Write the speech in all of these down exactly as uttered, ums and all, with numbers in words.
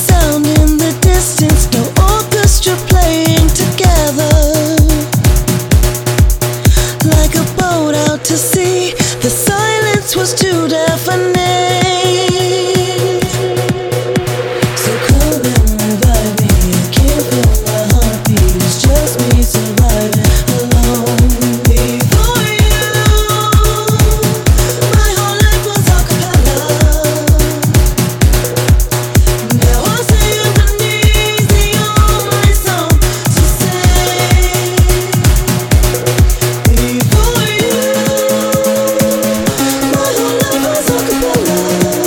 sound in the distance, no orchestra playing together. Like a boat out to sea, the silence was too deafening. So come and revive me, I can't feel my heartbeat, it's just me surviving alone. Before you, my whole life was a cappella. Now I symphony's the only song to sing. Before you, my whole life was a cappella.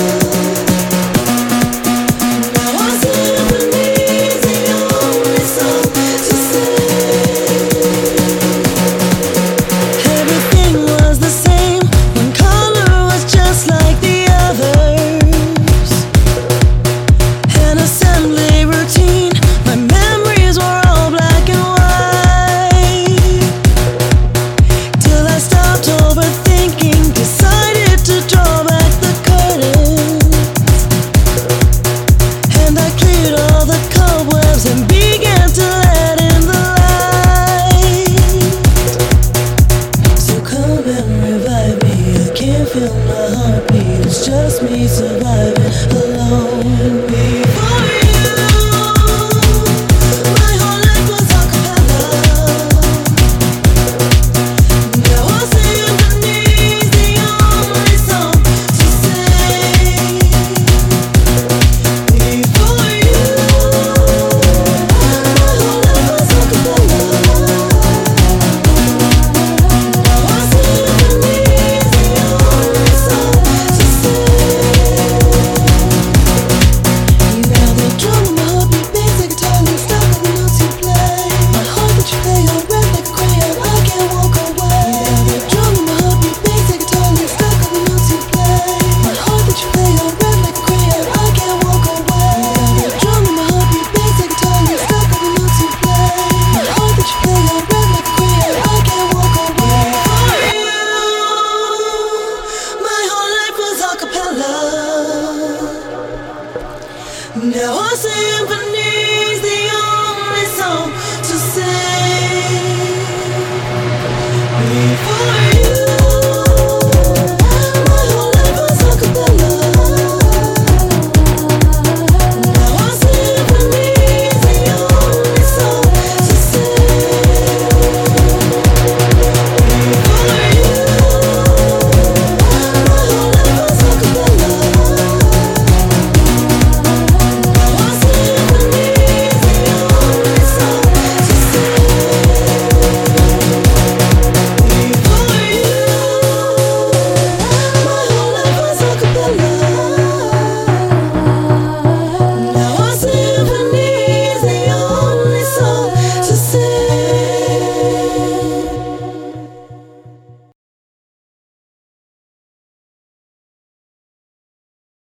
Now I symphony's the only song to sing. Everything was the same, one color was just like the others. An assembly routine, my memories were all black and white. Till I stopped overthinking, decided to draw back the curtains. And I cleared all the cobwebs and began to let in the light. So come and revive me, I can't feel my heartbeat, it's just me surviving alone. Before you, my whole life was a cappella. Now I symphony's the only song to sing. Before you, my whole life was a cappella. Now I symphony's the only song to sing. You got the drum in my heartbeat, bass like a guitar, and stuck on the notes you play. My heart that you play, your breath like a crayon, I can't walk away. You got the drum in my heartbeat, bass like a guitar, and stuck on the notes you play. My heart that you play, your breath like a crayon, I can't walk away. You got the drum in my heartbeat, bass like a guitar, and stuck on the notes you play. My heart that you play, your breath like a crayon, I can't walk away. For you, my whole life was a cappella. Now a symphony's the only song to sing.